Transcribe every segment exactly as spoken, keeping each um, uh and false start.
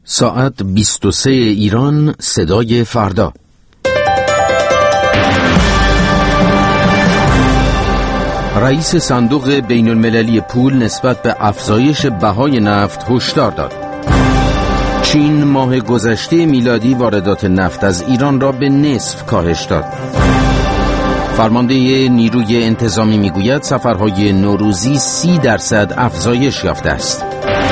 ساعت بیست و سه ایران، صدای فردا. رئیس صندوق بین المللی پول نسبت به افزایش بهای نفت هشدار داد. چین ماه گذشته میلادی واردات نفت از ایران را به نصف کاهش داد. فرمانده نیروی انتظامی میگوید سفرهای نوروزی سی درصد افزایش یافته است.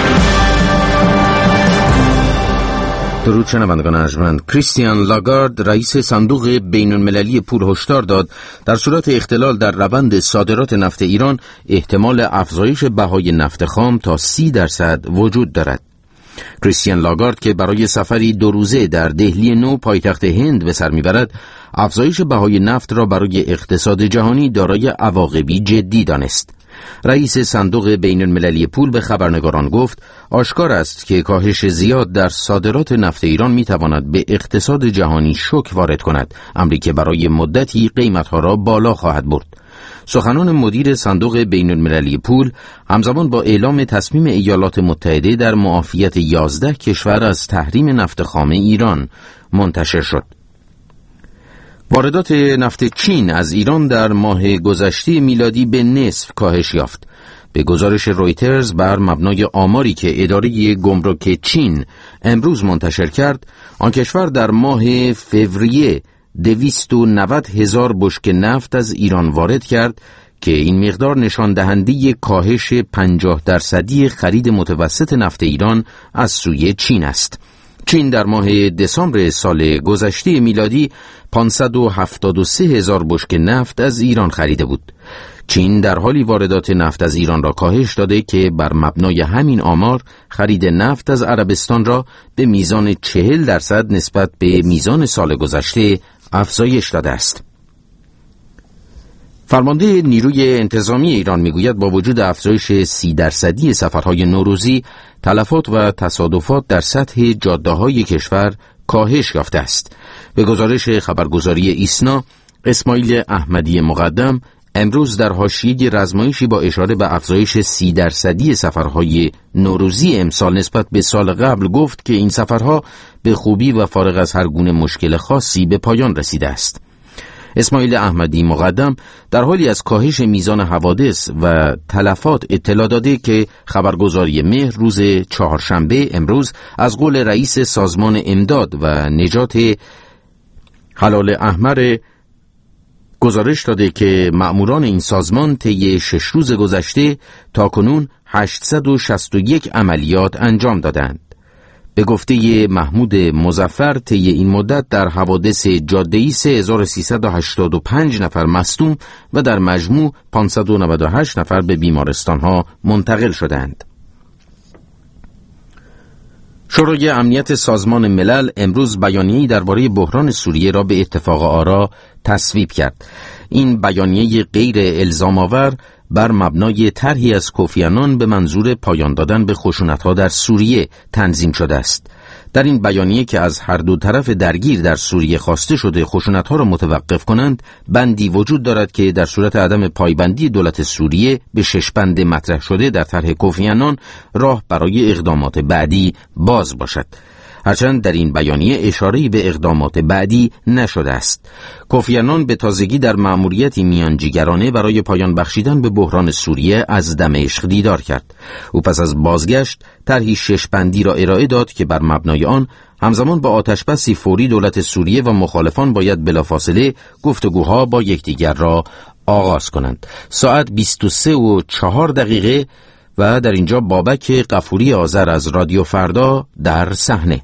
درود شنوندگان ارجمند. کریستیان لاگارد رئیس صندوق بین المللی پول هشدار داد در صورت اختلال در روند صادرات نفت ایران احتمال افزایش بهای نفت خام تا سی درصد وجود دارد. کریستیان لاگارد که برای سفری دو روزه در دهلی نو پایتخت هند به سر میبرد، افزایش بهای نفت را برای اقتصاد جهانی دارای عواقبی جدی دانست. رئیس صندوق بین المللی پول به خبرنگاران گفت آشکار است که کاهش زیاد در صادرات نفت ایران میتواند به اقتصاد جهانی شوک وارد کند، امری که برای مدتی قیمتها را بالا خواهد برد. سخنان مدیر صندوق بین المللی پول همزمان با اعلام تصمیم ایالات متحده در معافیت یازده کشور از تحریم نفت خام ایران منتشر شد. واردات نفت چین از ایران در ماه گذشته میلادی به نصف کاهش یافت. به گزارش رویترز بر مبنای آماری که اداره گمرک چین امروز منتشر کرد، آن کشور در ماه فوریه دویست و نود هزار بشکه نفت از ایران وارد کرد که این مقدار نشان دهنده کاهش پنجاه درصدی خرید متوسط نفت ایران از سوی چین است. چین در ماه دسامبر سال گذشته میلادی پانصد و هفتاد و سه هزار بشکه نفت از ایران خریده بود. چین در حالی واردات نفت از ایران را کاهش داده که بر مبنای همین آمار خرید نفت از عربستان را به میزان چهل درصد نسبت به میزان سال گذشته افزایش داده است. فرمانده نیروی انتظامی ایران میگوید با وجود افزایش سی درصدی سفرهای نوروزی، تلفات و تصادفات در سطح جاده‌های کشور کاهش یافته است. به گزارش خبرگزاری ایسنا، اسماعیل احمدی مقدم امروز در حاشیه رزمایشی با اشاره به افزایش سی درصدی سفرهای نوروزی امسال نسبت به سال قبل گفت که این سفرها به خوبی و فارغ از هر گونه مشکل خاصی به پایان رسیده است. اسماعیل احمدی مقدم در حالی از کاهش میزان حوادث و تلفات اطلاع داده که خبرگزاری مهر روز چهارشنبه امروز از قول رئیس سازمان امداد و نجات هلال احمر گزارش داده که مأموران این سازمان طی شش روز گذشته تاکنون هشتصد و شصت و یک عملیات انجام دادند. به گفته محمود مظفر طی این مدت در حوادث جاده‌ای سه هزار و سیصد و هشتاد و پنج نفر مصدوم و در مجموع پانصد و نود و هشت نفر به بیمارستان‌ها منتقل شدند. شورای امنیت سازمان ملل امروز بیانیه‌ای درباره بحران سوریه را به اتفاق آرا تصویب کرد. این بیانیه غیر الزام‌آور بر مبنای طرحی از کوفی عنان به منظور پایان دادن به خشونت‌ها در سوریه تنظیم شده است. در این بیانیه که از هر دو طرف درگیر در سوریه خواسته شده خشونت‌ها را متوقف کنند، بندی وجود دارد که در صورت عدم پایبندی دولت سوریه به شش بند مطرح شده در طرح کوفی عنان راه برای اقدامات بعدی باز باشد. هرچند در این بیانیه اشاره‌ای به اقدامات بعدی نشده است. کوفی عنان به تازگی در مأموریتی میانجیگرانه برای پایان بخشیدن به بحران سوریه از دمشق دیدار کرد. او پس از بازگشت طرحی شش بندی را ارائه داد که بر مبنای آن همزمان با آتشبسی فوری دولت سوریه و مخالفان باید بلافاصله گفتگوها با یکدیگر را آغاز کنند. ساعت بیست و سه و چهار دقیقه و در اینجا بابک غفوری آذر از رادیو فردا در صحنه.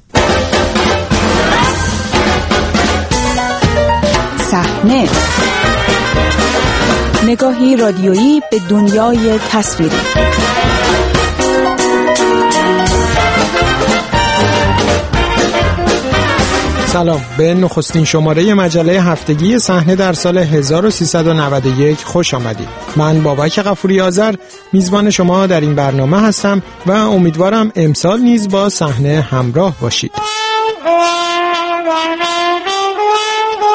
صحنه، نگاهی رادیویی به دنیای تصویری. سلام، به نخستین شماره مجله هفتگی صحنه در سال هزار و سیصد و نود و یک خوش آمدید. من بابک غفوری آذر میزبان شما در این برنامه هستم و امیدوارم امسال نیز با صحنه همراه باشید.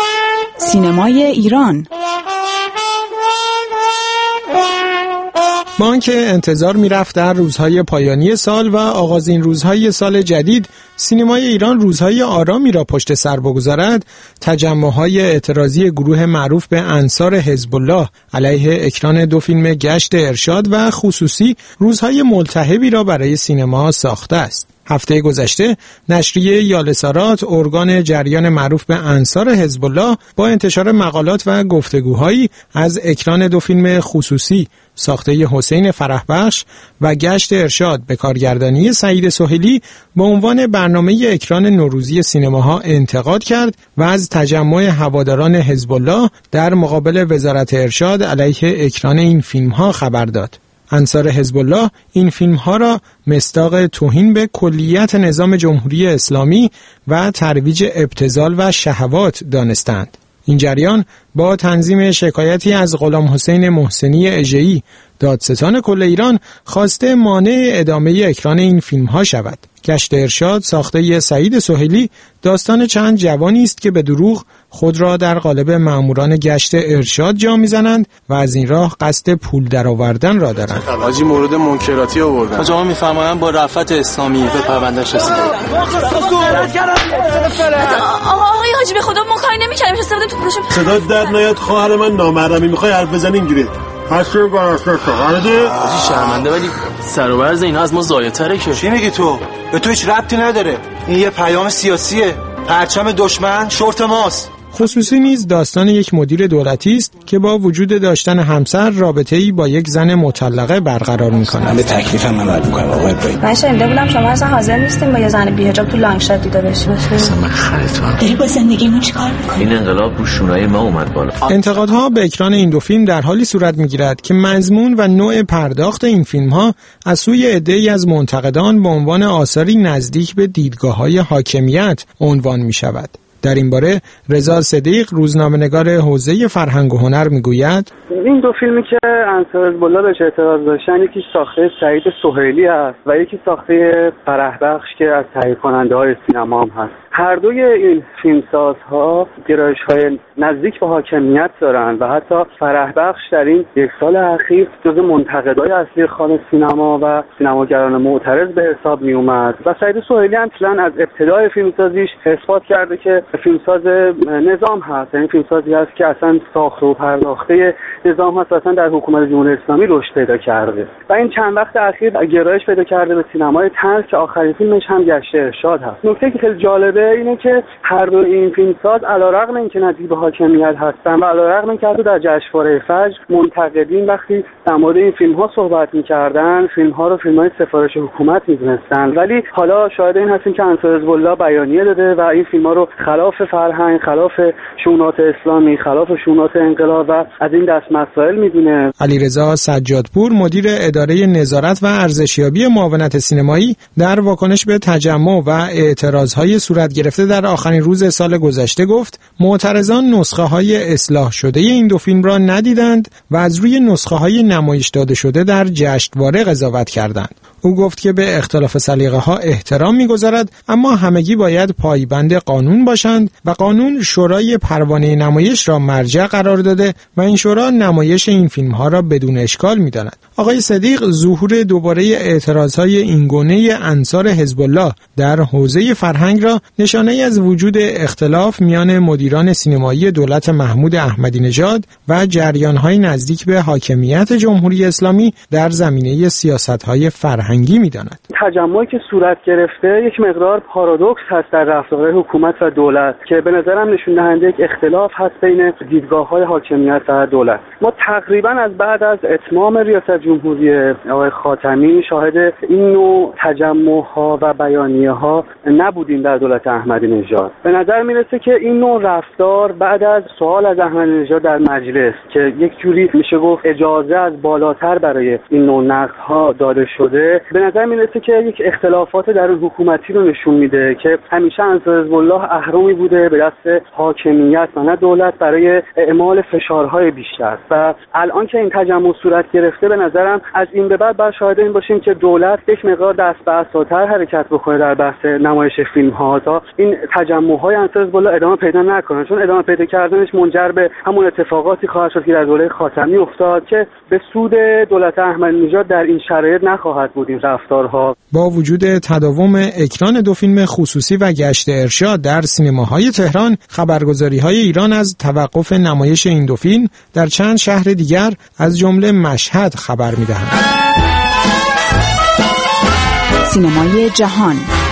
سینمای ایران. با آنکه انتظار می‌رفت در روزهای پایانی سال و آغازین روزهای سال جدید سینمای ایران روزهای آرامی را پشت سر بگذارد، تجمع‌های اعتراضی گروه معروف به انصار حزب الله علیه اکران دو فیلم گشت ارشاد و خصوصی روزهای ملتهبی را برای سینما ساخته است. هفته گذشته نشریه یالسارات، ارگان جریان معروف به انصار حزب الله، با انتشار مقالات و گفتگوهایی از اکران دو فیلم خصوصی ساخته حسین فرحبخش و گشت ارشاد به کارگردانی سعید سهیلی با عنوان برنامه اکران نوروزی سینماها انتقاد کرد و از تجمع هواداران حزب الله در مقابل وزارت ارشاد علیه اکران این فیلم‌ها خبر داد. انصار حزب الله این فیلم‌ها را مصداق توهین به کلیت نظام جمهوری اسلامی و ترویج ابتذال و شهوات دانستند. این جریان با تنظیم شکایتی از غلام حسین محسنی اژه‌ای، دادستان کل ایران، خواسته مانع ادامه اکران این فیلم‌ها شود. گشت ارشاد ساخته سعید سهیلی داستان چند جوانی است که به دروغ خود را در قالب ماموران گشت ارشاد جا میزنند و از این راه قصد پول درآوردن را دارند. حاجی مورد منکراتی آوردن. حاجی ما میفرمایند با رفعت اسلامی به پروندهش رسیده. آقا آقای حاجی به خدا ما کاری نمی‌کردیم، استفاده تو پروژه. صدا در نیاد خواهر من نامحرمی میخوای حرف بزنی اینجوری. هاشو واسه خالده. حاجی شرمنده ولی سر و برز اینا از ما ضایع‌تره که. چی میگی تو؟ به تو هیچ ربطی نداره. این یه پیام سیاسیه. پرچم دشمن شورت ماست. خصوصی نیز داستان یک مدیر دولتی است که با وجود داشتن همسر رابطه‌ای با یک زن مطلقه برقرار می‌کند. به تکلیفم عمل می‌کنم آقای ابراهیم. من شنیده بودم شما اصلا حاضر نیستین با یه زن بی‌حجاب تو لانگشات دیده بشی. اصلا من خرتم. داری با زندگیمون چیکار می‌کنی؟ این انقلاب رو شونای ما اومد بالا. انتقادها به اکران این دو فیلم در حالی صورت می‌گیرد که مضمون و نوع پرداخت این فیلم‌ها از سوی عده‌ای از منتقدان به عنوان آثاری نزدیک به دیدگاه‌های حاکمیت عنوان می‌شود. در این باره رضا صدیق، روزنامه‌نگار حوزه فرهنگ و هنر، میگوید این دو فیلمی که انصار حزب الله بهش اعتراض داشتن، یکی ساخته سعید سهیلی است و یکی ساخته فرحبخش که از تهیه کننده های سینما هم هست. هر دوی این فیلمسازها گرایش‌های نزدیک به حاکمیت دارند و حتی فرحبخش در این یک سال اخیر جزو منتقدای اصلی خوان سینما و سینماگران معترض به حساب می اومد و سعید سهیلی هم اصلا از ابتدای فیلمسازیش اثبات کرده که فیلمساز نظام هست، یعنی فیلمسازی هست که اصلا ساخته و پرداخته نظام هست، اصلا در حکومت جمهوری اسلامی رشد پیدا کرده و این چند وقت اخیر گرایش پیدا کرده به سینمای طنز که آخرین فیلمش هم گشت ارشاد هست. نکته که خیلی جالبه اینه که هر دو این فیلمساز علیرغم اینکه نزدیک به حاکمیت هستن و علیرغم اینکه حتی در جشنواره فجر منتقدین وقتی در مورد این فیلم‌ها صحبت می‌کردن، فیلم‌ها رو فیلم‌های سفارش حکومت می‌دونستن، ولی حالا شاهد این هستیم که انصار حزب الله بیانیه داده و این فیلم‌ها رو خلاف فرهنگ، خلاف شونات اسلامی، خلاف شونات انقلاب و از این دست مسائل می‌دونه. علیرضا سجادپور، مدیر اداره نظارت و ارزشیابی معاونت سینمایی، در واکنش به تجمع و اعتراض‌های صورت گرفته در آخرین روز سال گذشته گفت معترضان نسخه‌های اصلاح شده این دو فیلم را ندیدند و از روی نسخه‌های نمایش داده شده در جشنواره قضاوت کردند. او گفت که به اختلاف سلیقه‌ها احترام می‌گذارد، اما همگی باید پایبند قانون باشند و قانون شورای پروانه نمایش را مرجع قرار داده و این شورا نمایش این فیلم‌ها را بدون اشکال می‌داند. آقای صدیق ظهور دوباره اعتراض‌های اینگونه انصار حزب الله در حوزه فرهنگ را نشانه‌ای از وجود اختلاف میان مدیران سینمایی دولت محمود احمدی نژاد و جریان‌های نزدیک به حاکمیت جمهوری اسلامی در زمینه سیاست‌های فرهنگی می‌داند. تجمعی که صورت گرفته یک مقدار پارادوکس هست در رفتار حکومت و دولت که به نظرم نشون دهنده یک اختلاف هست بین دیدگاه‌های حاکمیت و دولت. ما تقریباً از بعد از اتمام ریاست جمهوری آقای خاتمی شاهد این نوع تجمع‌ها و بیانیه‌ها نبودیم در دولت احمدی نژاد. به نظر میرسه که این نوع رفتار بعد از سوال از احمدی نژاد در مجلس که یک جوری میشه گفت اجازه از بالاتر برای این نوع نقدها داده شده، که به نظر میرسه که یک اختلافات در حکومتی رو نشون میده که همیشه انصار حزب الله اهرمی بوده به دست حاکمیت و نه دولت برای اعمال فشارهای بیشتر و الان که این تجمع صورت گرفته به نظرم از این به بعد باید شاهد این باشیم که دولت یک مقدار دست به عصاتر حرکت بکنه در بحث نمایش فیلم ها تا این تجمع های انصار حزب الله ادامه پیدا نکنه، چون ادامه پیدا کردنش منجر به همون اتفاقاتی خواهد شد که در دوره خاتمی افتاد که به سود دولت احمدی نژاد در این شرایط نخواهد بود این رفتارها. با وجود تداوم اکران دو فیلم خصوصی و گشت ارشاد در سینماهای تهران، خبرگزاری‌های ایران از توقف نمایش این دو فیلم در چند شهر دیگر از جمله مشهد خبر می‌دهند. سینمای جهان.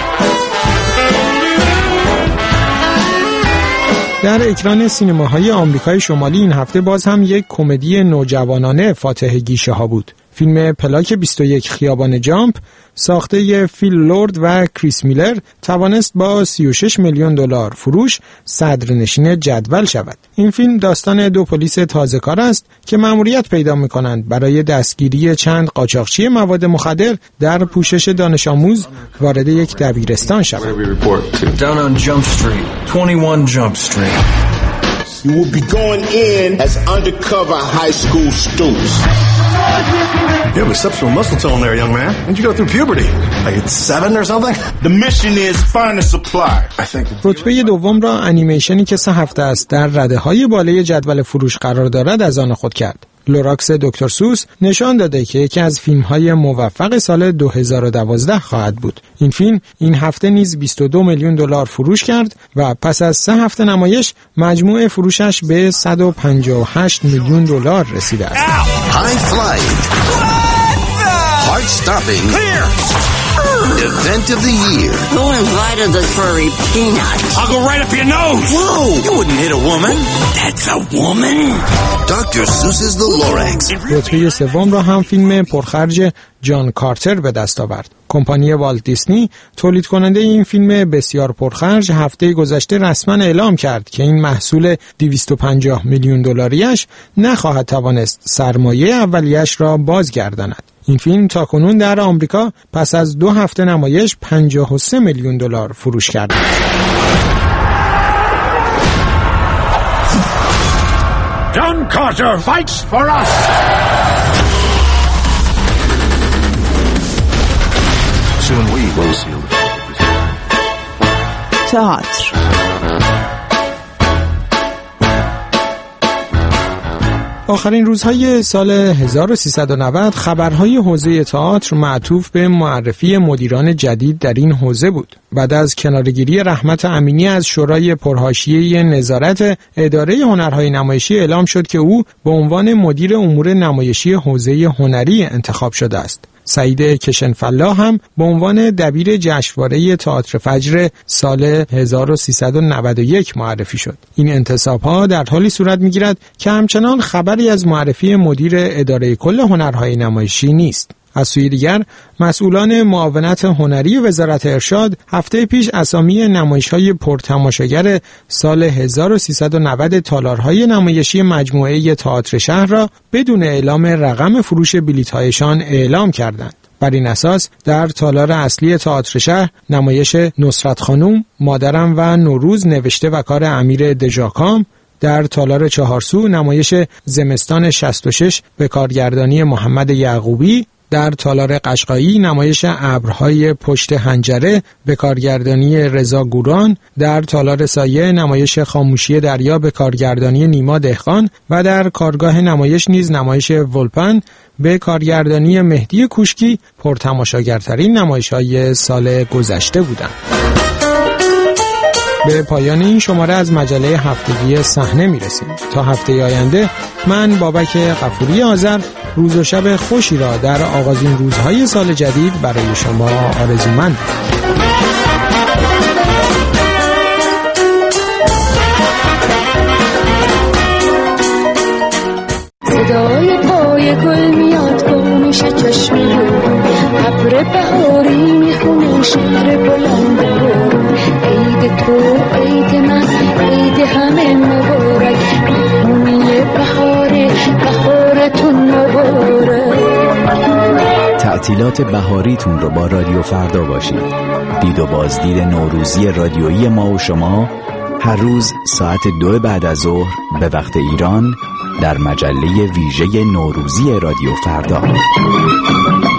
در اکران سینماهای آمریکای شمالی این هفته باز هم یک کمدی نوجوانانه فاتح گیشه‌ها بود. فیلم پلاک بیست و یک خیابان جامپ ساخته فیل لورد و کریس میلر توانست با سی و شش میلیون دلار فروش صدرنشین جدول شود. این فیلم داستان دو پلیس تازه‌کار است که مأموریت پیدا می‌کنند برای دستگیری چند قاچاقچی مواد مخدر در پوشش دانش آموز وارد یک دبیرستان شوند. Down on Jump Street, twenty-one Jump Street. You will be going in as undercover high school students. You have exceptional muscle tone there, young man. When did you go through puberty? Like at seven or something? The mission is find a supply. I think. رتبه دوم را انیمیشنی که سه هفته است در رده‌های بالای جدول فروش قرار دارد از آن خود کرد. لوراکس دکتر سوس نشان داده که یکی از فیلم‌های موفق سال دو هزار و دوازده خواهد بود. این فیلم این هفته نیز بیست و دو میلیون دلار فروش کرد و پس از سه هفته نمایش مجموع فروشش به صد و پنجاه و هشت میلیون دلار رسیده است. High flying. Heart stopping. Event of the year. Who invited the furry peanut? I'll go right up your nose. Whoa! You wouldn't hit a woman. That's a woman. دکتر Seuss's The Lorax. رتبه سوم را هم فیلم پرخرج جان کارتر به دست آورد. کمپانی والت دیسنی تولید کننده این فیلم بسیار پرخرج هفته گذشته رسما اعلام کرد که این محصول دویست و پنجاه میلیون دلاریش نخواهد توانست سرمایه اولیش را بازگرداند. این فیلم تاکنون در آمریکا پس از دو هفته نمایش پنجاه و سه میلیون دلار فروش کرده. John Carter fights for us. Soon we will seal it. تئاتر. آخرین روزهای سال هزار و سیصد و نود خبرهای حوزه تئاتر معطوف به معرفی مدیران جدید در این حوزه بود. بعد از کناره‌گیری رحمت امینی از شورای پرحاشیه نظارت اداره هنرهای نمایشی اعلام شد که او به عنوان مدیر امور نمایشی حوزه هنری انتخاب شده است. سعید کشنفلاح هم به عنوان دبیر جشنواره تئاتر فجر سال هزار و سیصد و نود و یک معرفی شد. این انتصاب‌ها در حالی صورت می‌گیرد که همچنان خبری از معرفی مدیر اداره کل هنرهای نمایشی نیست. از سوی دیگر مسئولان معاونت هنری وزارت ارشاد هفته پیش اسامی نمایش‌های پرتماشاگر سال هزار و سیصد و نود تالارهای نمایشی مجموعه تئاتر شهر را بدون اعلام رقم فروش بلیط‌هایشان اعلام کردند. بر این اساس در تالار اصلی تئاتر شهر نمایش نصرت خانوم، مادرم و نوروز نوشته و کار امیر دژاکام، در تالار چهارسو نمایش زمستان شصت و شش به کارگردانی محمد یعقوبی، در تالار قشقایی نمایش ابرهای پشت حنجره به کارگردانی رضا گوران، در تالار سایه نمایش خاموشی دریا به کارگردانی نیما دهقان و در کارگاه نمایش نیز نمایش ولپن به کارگردانی مهدی کوشکی پرتماشاگرترین نمایش‌های سال گذشته بودند. به پایان این شماره از مجله هفتگی صحنه میرسیم. تا هفته آینده من بابک غفوری آذر روز و شب خوشی را در آغازین روزهای سال جدید برای شما آرزومندم. صدای پای گل میاد گم میشه چشم رو، ابر بهاری میخونه شعر بلند رو. عید تو عید من عید همه مبارک، مهمونی بهاره بهارتون مبارک. تعطیلات بهاریتون رو با رادیو فردا باشید. دید و بازدید نوروزی رادیویی ما و شما هر روز ساعت دو بعد از ظهر به وقت ایران در مجله ویژه نوروزی رادیو فردا.